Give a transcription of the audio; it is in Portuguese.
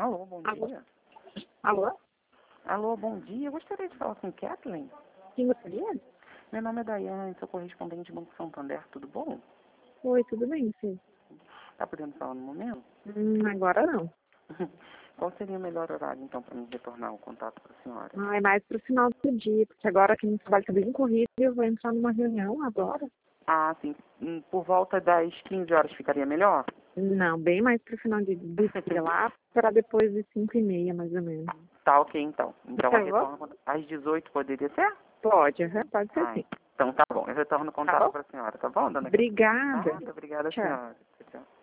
Alô, bom Alô? dia. Alô? Alô, bom dia. Eu gostaria de falar com Kathleen. Quem gostaria? Meu nome é Daiane, sou correspondente do Banco Santander, tudo bom? Oi, tudo bem, sim? Tá podendo falar no momento? Agora não. Qual seria o melhor horário, então, para me retornar o contato com a senhora? Ah, é mais pro final do dia, porque agora aqui no trabalho tá bem corrido e eu vou entrar numa reunião agora. Ah, sim. Por volta das 15 horas ficaria melhor? Não, bem mais pro final do dia lá, para depois de 5h30, mais ou menos. Tá, ok, então. Então, Por eu favor? retorno às 18, poderia ser? Pode, pode ser Ah, sim. então tá bom. Eu retorno o Tá contato bom? para a senhora, tá bom, dona Kathleen? Obrigada. Nada, obrigada, Tchau. senhora. Tchau, tchau.